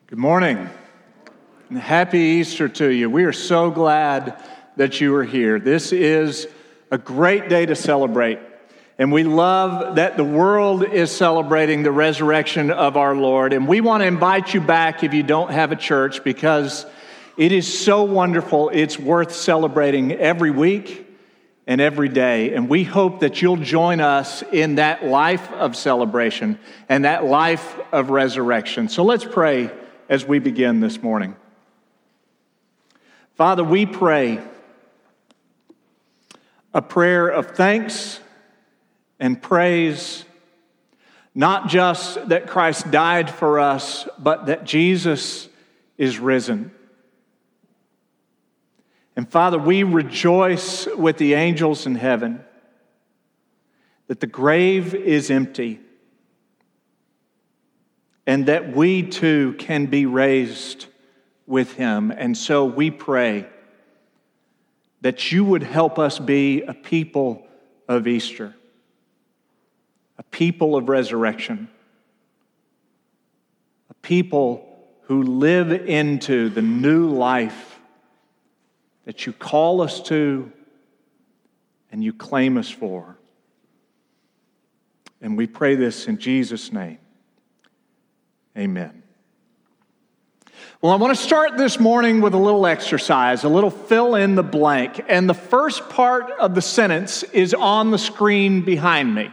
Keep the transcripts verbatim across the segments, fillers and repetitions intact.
Good morning, and happy Easter to you. We are so glad that you are here. This is a great day to celebrate, and we love that the world is celebrating the resurrection of our Lord, and we want to invite you back if you don't have a church, because it is so wonderful. It's worth celebrating every week and every day, and we hope that you'll join us in that life of celebration and that life of resurrection. So let's pray as we begin this morning. Father, we pray a prayer of thanks and praise, not just that Christ died for us, but that Jesus is risen. And Father, we rejoice with the angels in heaven that the grave is empty, and that we too can be raised with him. And so we pray that you would help us be a people of Easter, a people of resurrection, a people who live into the new life that you call us to and you claim us for. And we pray this in Jesus' name. Amen. Well, I want to start this morning with a little exercise, a little fill in the blank. And the first part of the sentence is on the screen behind me.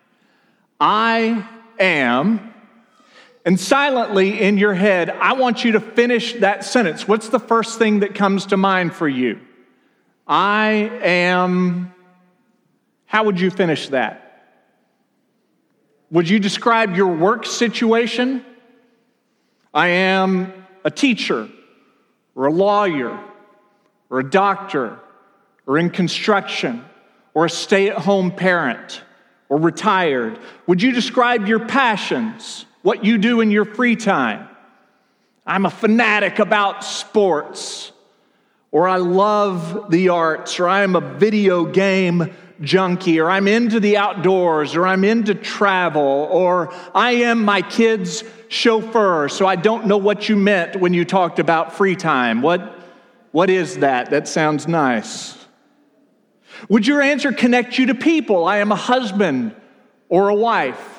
I am, and silently in your head, I want you to finish that sentence. What's the first thing that comes to mind for you? I am, how would you finish that? Would you describe your work situation? I am a teacher, or a lawyer, or a doctor, or in construction, or a stay-at-home parent, or retired. Would you describe your passions, what you do in your free time? I'm a fanatic about sports, or I love the arts, or I'm a video game junkie, or I'm into the outdoors, or I'm into travel, or I am my kids' chauffeur, so I don't know what you meant when you talked about free time. What, what is that? That sounds nice. Would your answer connect you to people? I am a husband or a wife.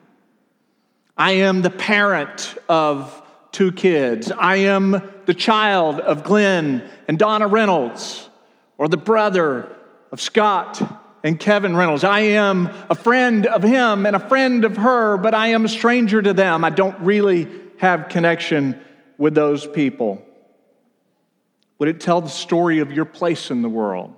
I am the parent of two kids. I am the child of Glenn and Donna Reynolds, or the brother of Scott and Kevin Reynolds. I am a friend of him and a friend of her, but I am a stranger to them. I don't really have connection with those people. Would it tell the story of your place in the world?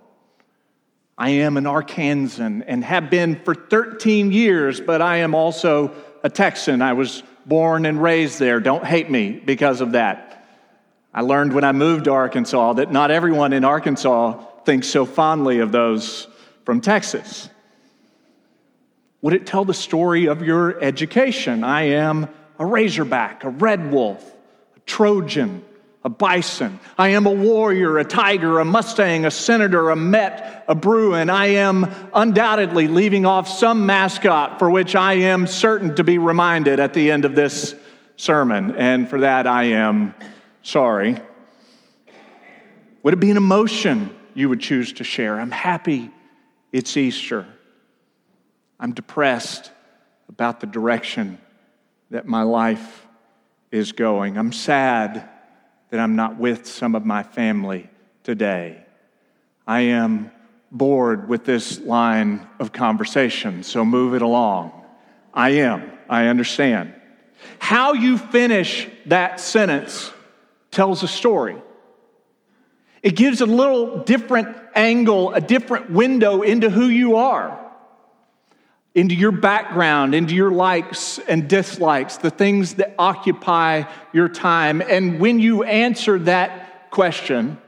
I am an Arkansan and have been for thirteen years, but I am also a Texan. I was born and raised there. Don't hate me because of that. I learned when I moved to Arkansas that not everyone in Arkansas thinks so fondly of those from Texas. Would it tell the story of your education? I am a Razorback, a Red Wolf, a Trojan, a Bison. I am a warrior, a tiger, a Mustang, a senator, a Met, a Bruin. I am undoubtedly leaving off some mascot for which I am certain to be reminded at the end of this sermon, and for that I am sorry. Would it be an emotion you would choose to share? I'm happy it's Easter. I'm depressed about the direction that my life is going. I'm sad that I'm not with some of my family today. I am bored with this line of conversation, so move it along. I am. I understand. How you finish that sentence tells a story. It gives a little different angle, a different window into who you are, into your background, into your likes and dislikes, the things that occupy your time. And when you answer that question,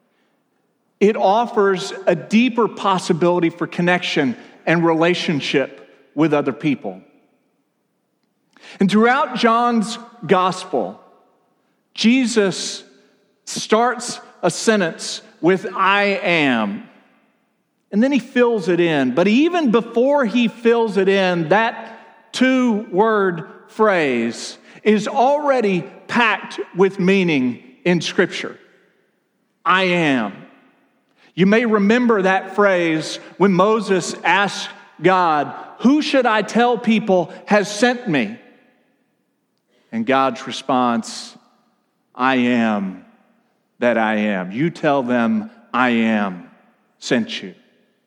it offers a deeper possibility for connection and relationship with other people. And throughout John's gospel, Jesus starts a sentence with I am, and then he fills it in. But even before he fills it in, that two-word phrase is already packed with meaning in Scripture. I am. You may remember that phrase when Moses asked God, "Who should I tell people has sent me?" And God's response, "I am that I am. You tell them I am sent you."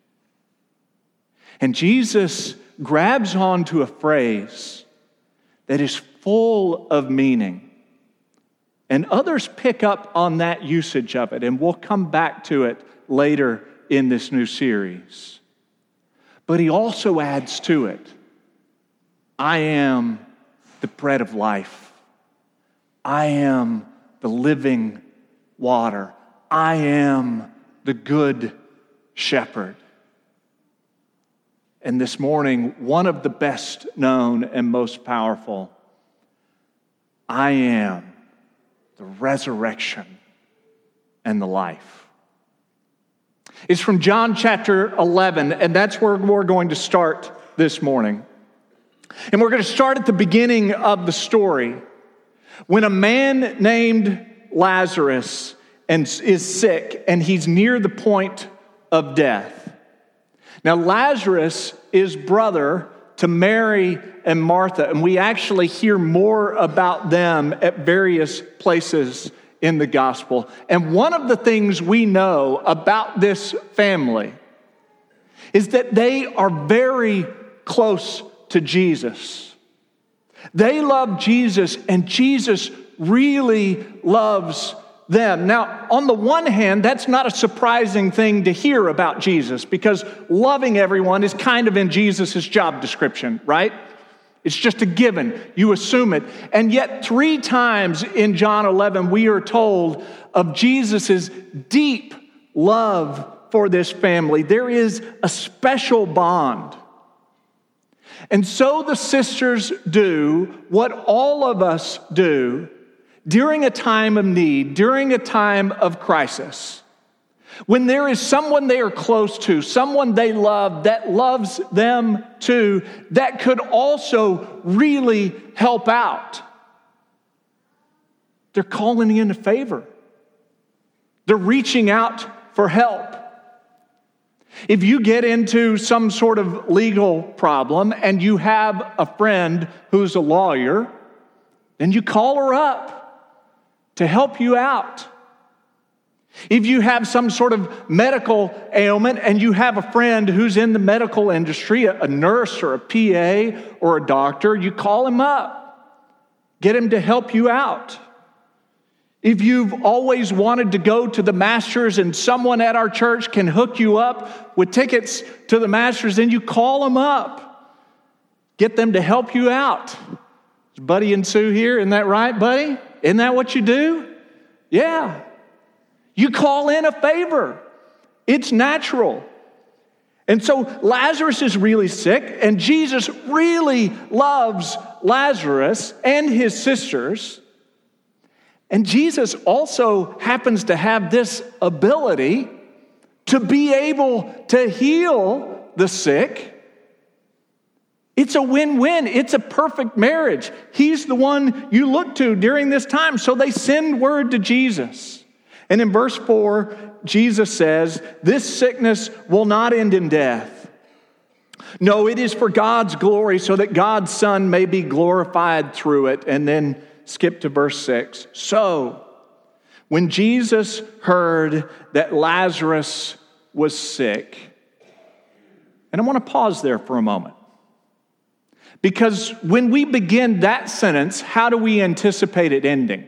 And Jesus grabs onto a phrase that is full of meaning. And others pick up on that usage of it, and we'll come back to it later in this new series. But he also adds to it, I am the bread of life. I am the living water. I am the good shepherd. And this morning, one of the best known and most powerful, I am the resurrection and the life. It's from John chapter eleven, and that's where we're going to start this morning. And we're going to start at the beginning of the story, when a man named Lazarus is sick, and he's near the point of death. Now, Lazarus is brother to Mary and Martha, and we actually hear more about them at various places in the gospel. And one of the things we know about this family is that they are very close to Jesus. They love Jesus, and Jesus really loves them. Now, on the one hand, that's not a surprising thing to hear about Jesus, because loving everyone is kind of in Jesus' job description, right? It's just a given. You assume it. And yet, three times in John eleven, we are told of Jesus' deep love for this family. There is a special bond. And so the sisters do what all of us do during a time of need, during a time of crisis. When there is someone they are close to, someone they love that loves them too, that could also really help out. They're calling in a favor. They're reaching out for help. If you get into some sort of legal problem and you have a friend who's a lawyer, then you call her up to help you out. If you have some sort of medical ailment and you have a friend who's in the medical industry, a nurse or a P A or a doctor, you call him up. Get him to help you out. If you've always wanted to go to the Masters and someone at our church can hook you up with tickets to the Masters, then you call them up. Get them to help you out. Is Buddy and Sue here? Isn't that right, Buddy? Isn't that what you do? Yeah. You call in a favor. It's natural. And so Lazarus is really sick, and Jesus really loves Lazarus and his sisters. And Jesus also happens to have this ability to be able to heal the sick. It's a win-win. It's a perfect marriage. He's the one you look to during this time. So they send word to Jesus. And in verse four, Jesus says, "This sickness will not end in death. No, it is for God's glory, so that God's Son may be glorified through it." And then skip to verse six. So, when Jesus heard that Lazarus was sick, and I want to pause there for a moment. Because when we begin that sentence, how do we anticipate it ending?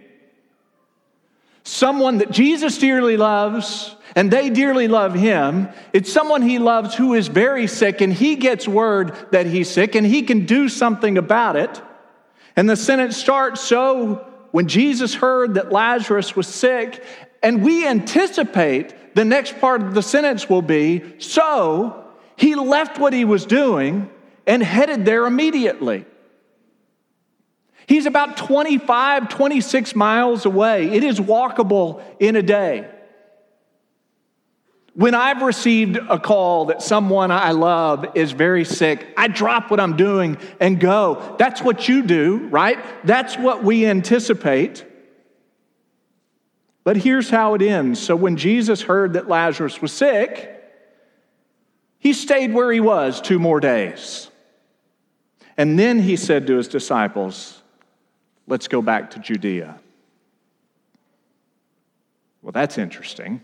Someone that Jesus dearly loves, and they dearly love him. It's someone he loves who is very sick, and he gets word that he's sick, and he can do something about it. And the sentence starts, so when Jesus heard that Lazarus was sick, and we anticipate the next part of the sentence will be, so he left what he was doing and headed there immediately. He's about twenty-five, twenty-six miles away. It is walkable in a day. When I've received a call that someone I love is very sick, I drop what I'm doing and go. That's what you do, right? That's what we anticipate. But here's how it ends. So when Jesus heard that Lazarus was sick, he stayed where he was two more days. And then he said to his disciples, let's go back to Judea. Well, that's interesting.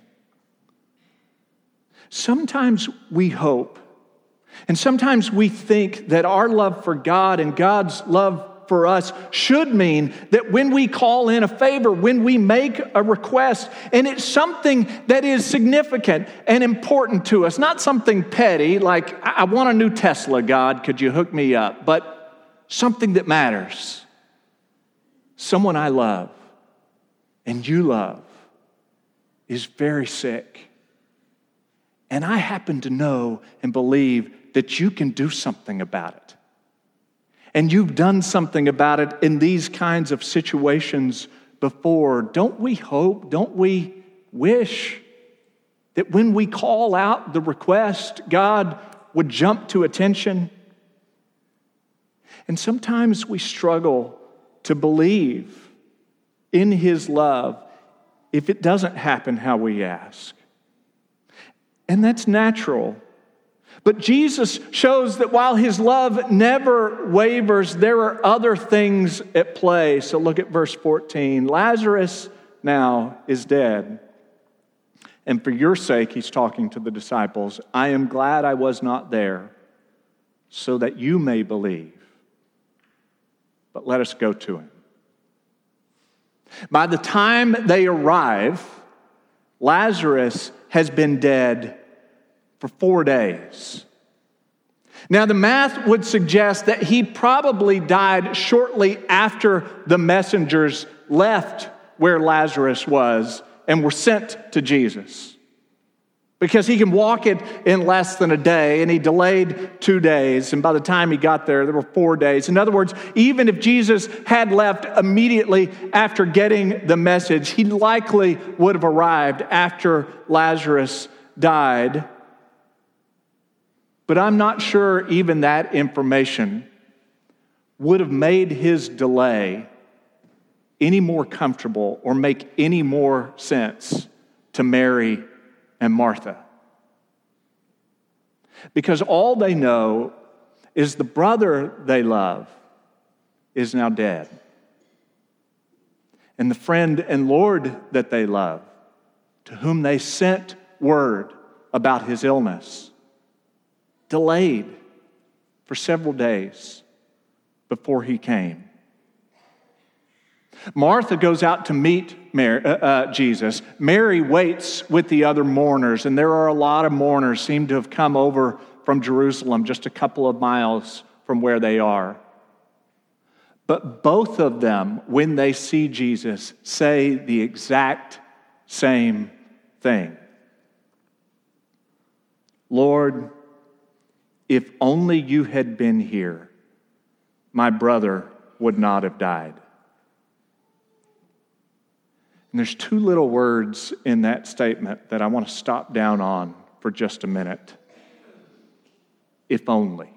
Sometimes we hope, and sometimes we think that our love for God and God's love for us should mean that when we call in a favor, when we make a request, and it's something that is significant and important to us, not something petty like, I want a new Tesla, God, could you hook me up? But something that matters. Someone I love and you love is very sick. And I happen to know and believe that you can do something about it. And you've done something about it in these kinds of situations before. Don't we hope, don't we wish that when we call out the request, God would jump to attention? And sometimes we struggle to believe in His love if it doesn't happen how we ask. And that's natural. But Jesus shows that while His love never wavers, there are other things at play. So look at verse fourteen. Lazarus now is dead. And for your sake, He's talking to the disciples, I am glad I was not there, so that you may believe. But let us go to Him. By the time they arrive, Lazarus has been dead for four days. Now, the math would suggest that he probably died shortly after the messengers left where Lazarus was and were sent to Jesus. Because he can walk it in less than a day, and he delayed two days, and by the time he got there, there were four days. In other words, even if Jesus had left immediately after getting the message, he likely would have arrived after Lazarus died. But I'm not sure even that information would have made his delay any more comfortable or make any more sense to Mary and Martha. Because all they know is the brother they love is now dead. And the friend and Lord that they love, to whom they sent word about his illness, delayed for several days before he came. Martha goes out to meet Mary, uh, uh, Jesus. Mary waits with the other mourners, and there are a lot of mourners seem to have come over from Jerusalem, just a couple of miles from where they are. But both of them, when they see Jesus, say the exact same thing. Lord, if only you had been here, my brother would not have died. And there's two little words in that statement that I want to stop down on for just a minute. If only.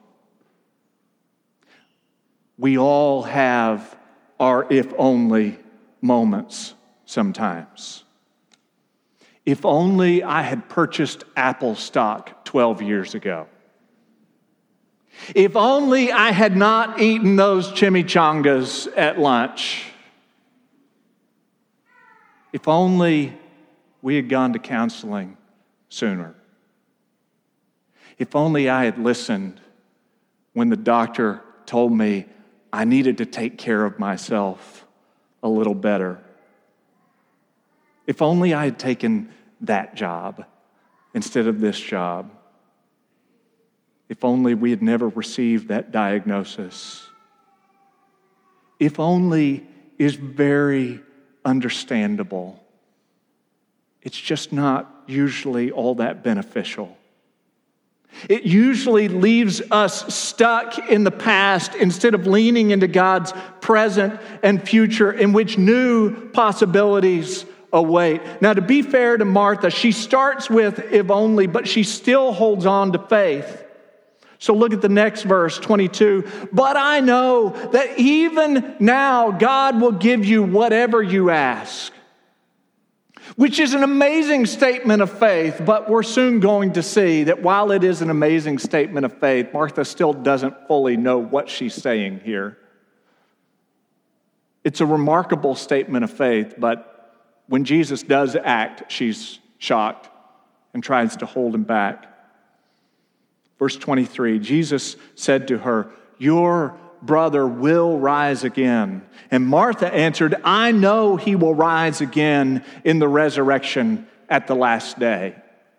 We all have our if only moments sometimes. If only I had purchased Apple stock twelve years ago. If only I had not eaten those chimichangas at lunch. If only we had gone to counseling sooner. If only I had listened when the doctor told me I needed to take care of myself a little better. If only I had taken that job instead of this job. If only we had never received that diagnosis. If only is very understandable. It's just not usually all that beneficial. It usually leaves us stuck in the past instead of leaning into God's present and future in which new possibilities await. Now, to be fair to Martha, she starts with if only, but she still holds on to faith. So look at the next verse, twenty-two. But I know that even now God will give you whatever you ask. which is an amazing statement of faith, but we're soon going to see that while it is an amazing statement of faith, Martha still doesn't fully know what she's saying here. It's a remarkable statement of faith, but when Jesus does act, she's shocked and tries to hold him back. Verse twenty-three, Jesus said to her, "Your brother will rise again." And Martha answered, "I know he will rise again in the resurrection at the last day."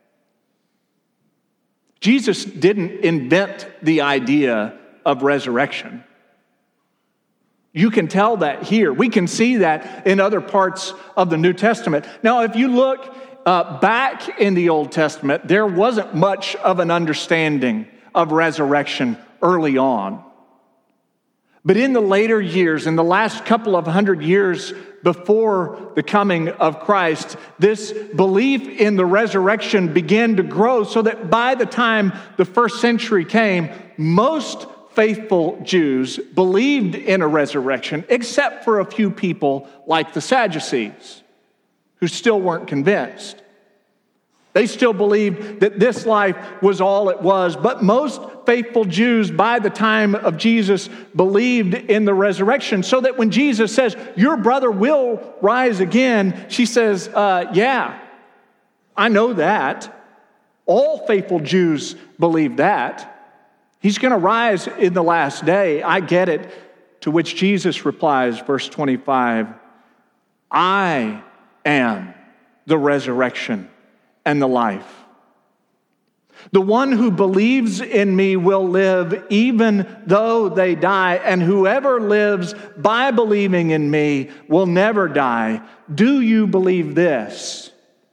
Jesus didn't invent the idea of resurrection. You can tell that here. We can see that in other parts of the New Testament. Now, if you look uh, back in the Old Testament, there wasn't much of an understanding of resurrection early on. But in the later years, in the last couple of hundred years before the coming of Christ, this belief in the resurrection began to grow so that by the time the first century came, most faithful Jews believed in a resurrection, except for a few people like the Sadducees, who still weren't convinced. They still believed that this life was all it was, but most faithful Jews by the time of Jesus believed in the resurrection, so that when Jesus says, "Your brother will rise again," she says, uh, yeah, I know that. All faithful Jews believe that. He's going to rise in the last day. I get it. To which Jesus replies, verse twenty-five, "I am the resurrection and the life. The one who believes in me will live even though they die, and whoever lives by believing in me will never die. Do you believe this?"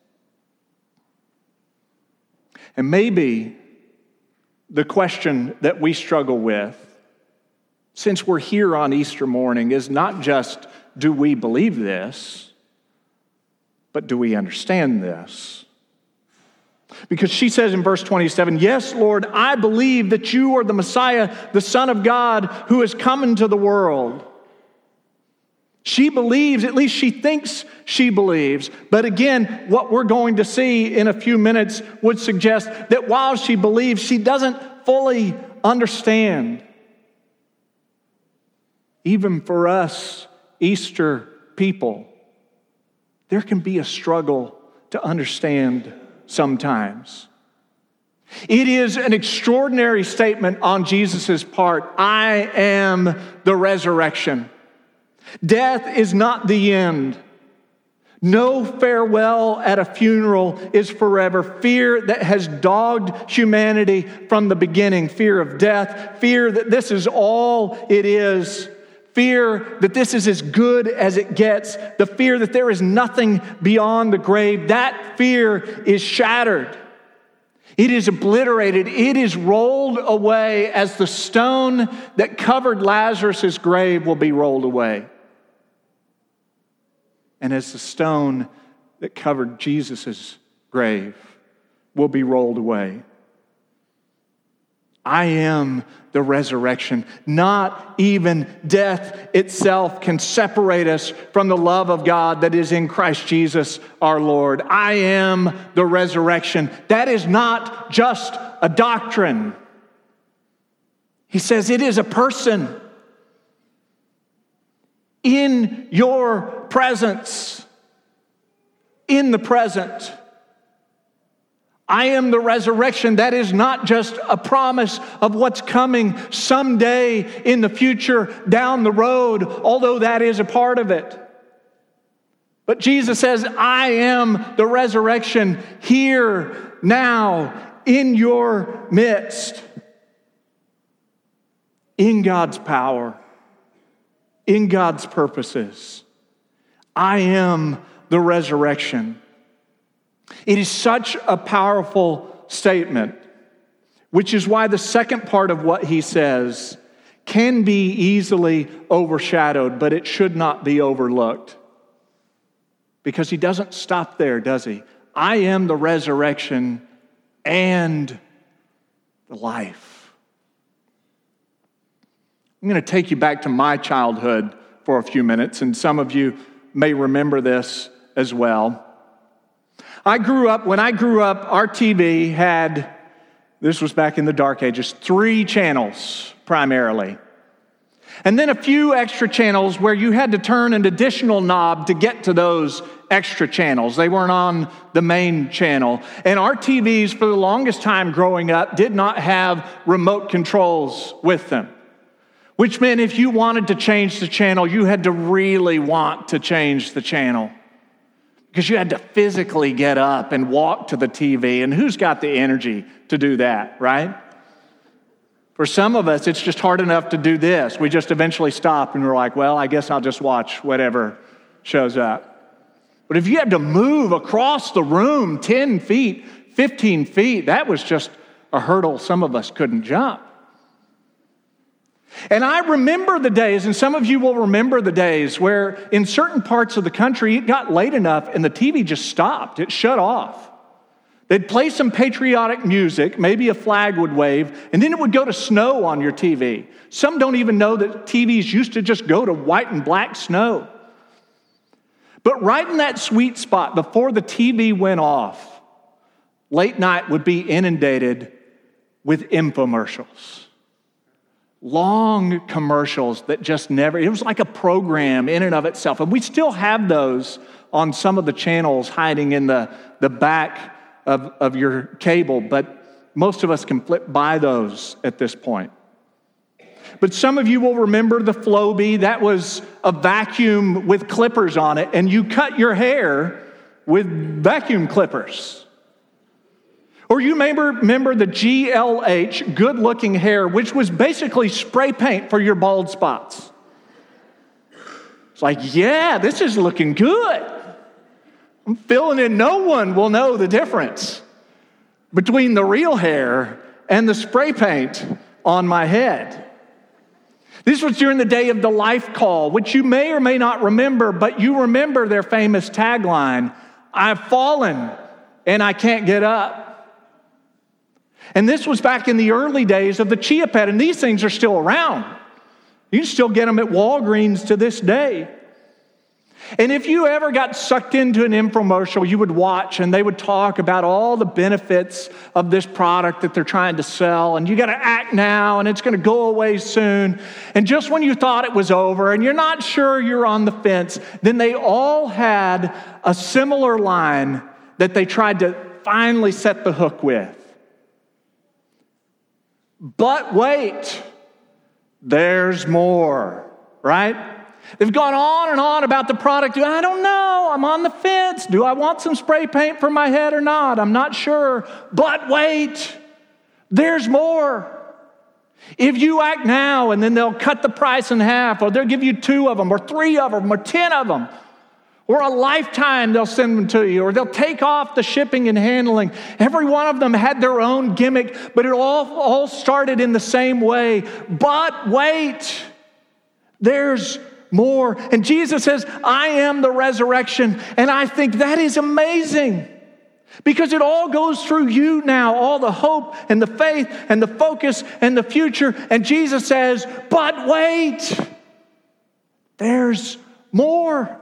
And maybe the question that we struggle with, since we're here on Easter morning, is not just, do we believe this, but do we understand this? Because she says in verse twenty-seven, "Yes, Lord, I believe that you are the Messiah, the Son of God, who has come into the world." She believes, at least she thinks she believes. But again, what we're going to see in a few minutes would suggest that while she believes, she doesn't fully understand. Even for us Easter people, there can be a struggle to understand sometimes. It is an extraordinary statement on Jesus' part. I am the resurrection. Death is not the end. No farewell at a funeral is forever. Fear that has dogged humanity from the beginning. Fear of death. Fear that this is all it is. Fear that this is as good as it gets. The fear that there is nothing beyond the grave. That fear is shattered. It is obliterated. It is rolled away as the stone that covered Lazarus' grave will be rolled away. And as the stone that covered Jesus' grave will be rolled away. I am the resurrection. Not even death itself can separate us from the love of God that is in Christ Jesus our Lord. I am the resurrection. That is not just a doctrine. He says it is a person. In your presence, in the present. I am the resurrection. That is not just a promise of what's coming someday in the future down the road, although that is a part of it. But Jesus says, I am the resurrection here, now, in your midst, in God's power, in God's purposes. I am the resurrection. It is such a powerful statement, which is why the second part of what he says can be easily overshadowed, but it should not be overlooked. Because he doesn't stop there, does he? I am the resurrection and the life. I'm going to take you back to my childhood for a few minutes, and some of you may remember this as well. I grew up, when I grew up, our T V had, this was back in the dark ages, three channels primarily. And then a few extra channels where you had to turn an additional knob to get to those extra channels. They weren't on the main channel. And our T Vs, for the longest time growing up, did not have remote controls with them. Which meant if you wanted to change the channel, you had to really want to change the channel. Because you had to physically get up and walk to the T V. And who's got the energy to do that, right? For some of us, it's just hard enough to do this. We just eventually stop and we're like, well, I guess I'll just watch whatever shows up. But if you had to move across the room ten feet, fifteen feet, that was just a hurdle some of us couldn't jump. And I remember the days, and some of you will remember the days where in certain parts of the country, it got late enough and the T V just stopped. It shut off. They'd play some patriotic music, maybe a flag would wave, and then it would go to snow on your T V. Some don't even know that T Vs used to just go to white and black snow. But right in that sweet spot, before the T V went off, late night would be inundated with infomercials. Long commercials that just never, it was like a program in and of itself. And we still have those on some of the channels hiding in the, the back of, of your cable, but most of us can flip by those at this point. But some of you will remember the Flowbee. That was a vacuum with clippers on it, and you cut your hair with vacuum clippers. Or you may remember the G L H, Good Looking Hair, which was basically spray paint for your bald spots. It's like, yeah, this is looking good. I'm filling in. No one will know the difference between the real hair and the spray paint on my head. This was during the day of the Life Call, which you may or may not remember, but you remember their famous tagline, I've fallen and I can't get up. And this was back in the early days of the Chia Pet, and these things are still around. You can still get them at Walgreens to this day. And if you ever got sucked into an infomercial, you would watch, and they would talk about all the benefits of this product that they're trying to sell, and you got to act now, and it's going to go away soon. And just when you thought it was over, and you're not sure you're on the fence, then they all had a similar line that they tried to finally set the hook with. But wait, there's more, right? They've gone on and on about the product. I don't know. I'm on the fence. Do I want some spray paint for my head or not? I'm not sure. But wait, there's more. If you act now, and then they'll cut the price in half, or they'll give you two of them, or three of them, or ten of them, or a lifetime they'll send them to you, or they'll take off the shipping and handling. Every one of them had their own gimmick, but it all, all started in the same way. But wait, there's more. And Jesus says, I am the resurrection. And I think that is amazing because it all goes through you now, all the hope and the faith and the focus and the future. And Jesus says, but wait, there's more.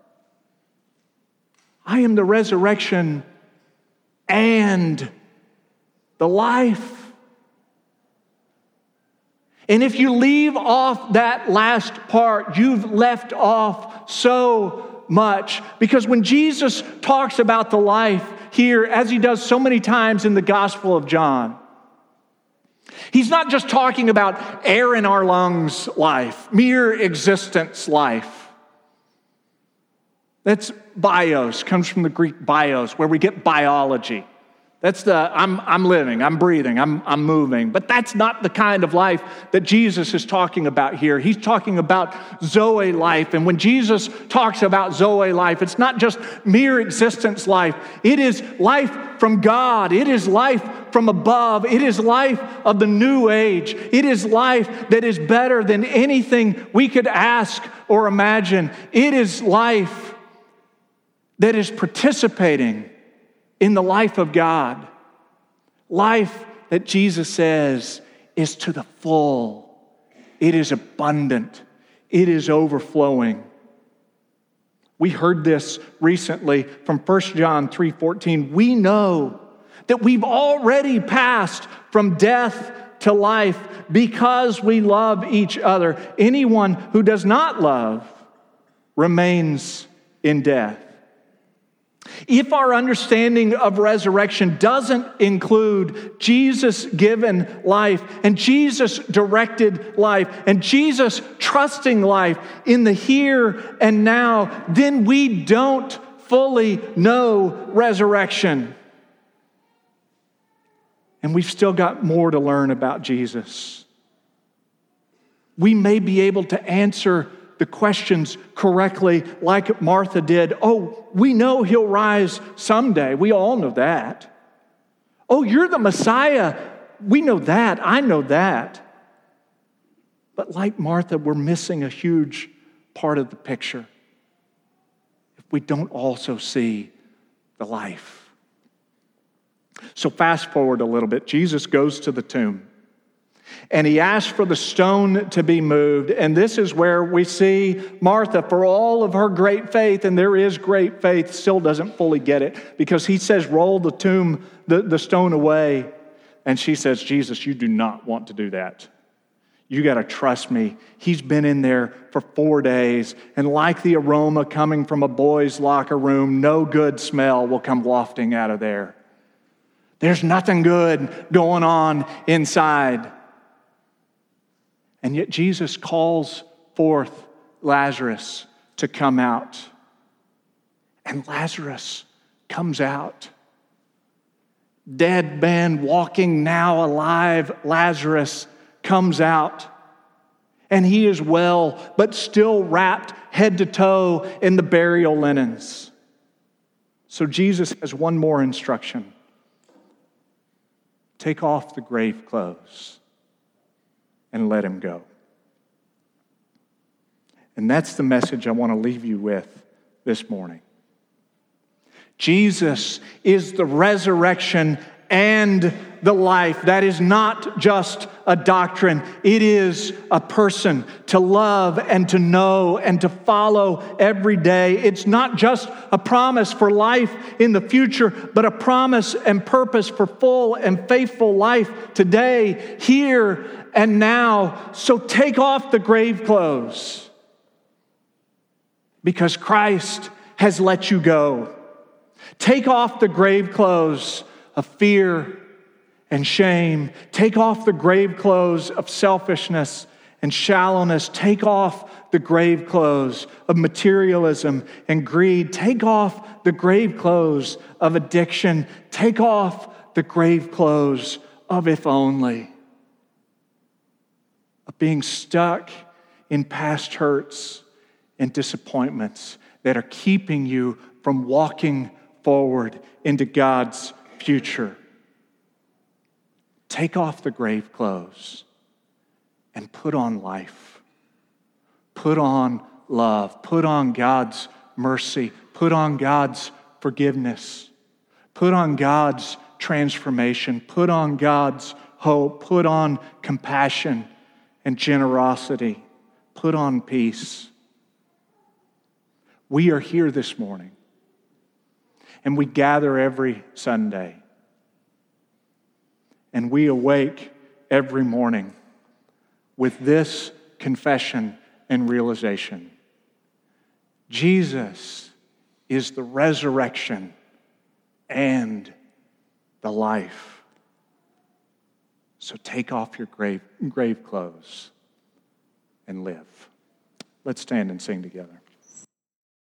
I am the resurrection and the life. And if you leave off that last part, you've left off so much. Because when Jesus talks about the life here, as he does so many times in the Gospel of John, he's not just talking about air in our lungs life, mere existence life. That's bios, comes from the Greek bios, where we get biology. That's the, I'm, I'm living, I'm breathing, I'm, I'm moving. But that's not the kind of life that Jesus is talking about here. He's talking about Zoe life. And when Jesus talks about Zoe life, it's not just mere existence life. It is life from God. It is life from above. It is life of the new age. It is life that is better than anything we could ask or imagine. It is life that is participating in the life of God. Life that Jesus says is to the full. It is abundant. It is overflowing. We heard this recently from First John three fourteen. We know that we've already passed from death to life because we love each other. Anyone who does not love remains in death. If our understanding of resurrection doesn't include Jesus-given life and Jesus-directed life and Jesus-trusting life in the here and now, then we don't fully know resurrection. And we've still got more to learn about Jesus. We may be able to answer the questions correctly like Martha did. Oh, we know he'll rise someday. We all know that. Oh, you're the Messiah. We know that. I know that. But like Martha, we're missing a huge part of the picture if we don't also see the life. So fast forward a little bit. Jesus goes to the tomb. And he asks for the stone to be moved. And this is where we see Martha, for all of her great faith, and there is great faith, still doesn't fully get it. Because he says, roll the tomb, the, the stone away. And she says, Jesus, you do not want to do that. You got to trust me. He's been in there for four days. And like the aroma coming from a boy's locker room, no good smell will come wafting out of there. There's nothing good going on inside. And yet Jesus calls forth Lazarus to come out. And Lazarus comes out. Dead man walking, now alive, Lazarus comes out. And he is well, but still wrapped head to toe in the burial linens. So Jesus has one more instruction. Take off the grave clothes and let him go. And that's the message I want to leave you with this morning. Jesus is the resurrection and the life. That is not just a doctrine. It is a person to love and to know and to follow every day. It's not just a promise for life in the future, but a promise and purpose for full and faithful life today, here and now. So take off the grave clothes because Christ has let you go. Take off the grave clothes of fear and shame. Take off the grave clothes of selfishness and shallowness. Take off the grave clothes of materialism and greed. Take off the grave clothes of addiction. Take off the grave clothes of if only. Of being stuck in past hurts and disappointments that are keeping you from walking forward into God's future. Take off the grave clothes and put on life. Put on love. Put on God's mercy. Put on God's forgiveness. Put on God's transformation. Put on God's hope. Put on compassion and generosity. Put on peace. We are here this morning, and we gather every Sunday. And we awake every morning with this confession and realization. Jesus is the resurrection and the life. So take off your grave, grave clothes and live. Let's stand and sing together.